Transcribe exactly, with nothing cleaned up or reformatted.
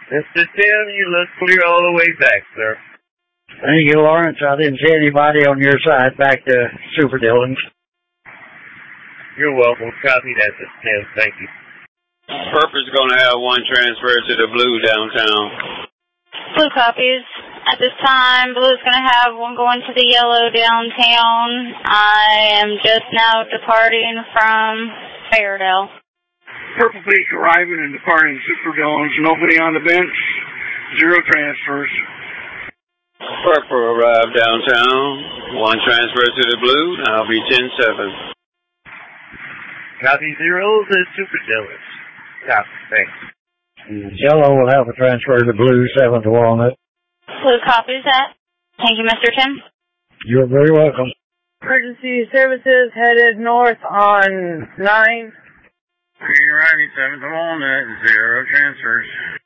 Mister Tim, you look clear all the way back, sir. Thank you, Lawrence. I didn't see anybody on your side back to Super Dillon's. You're welcome. Copy that, Mister Tim. Thank you. Purpose going to have one transfer to the Blue downtown. Blue copies. At this time, Blue's going to have one going to the Yellow downtown. I am just now departing from Fairdale. Purple Peak arriving and departing Super Dillon's. Nobody on the bench. Zero transfers. Purple arrived downtown. One transfer to the Blue. Now be ten seven. Copy zero to Super Dillon's. Copy. Thanks. Yellow will have a transfer to Blue, seven to Walnut. Blue copies that. Thank you, Mister Tim. You're very welcome. Emergency services headed north on nine. Green arriving, seven to Walnut, zero transfers.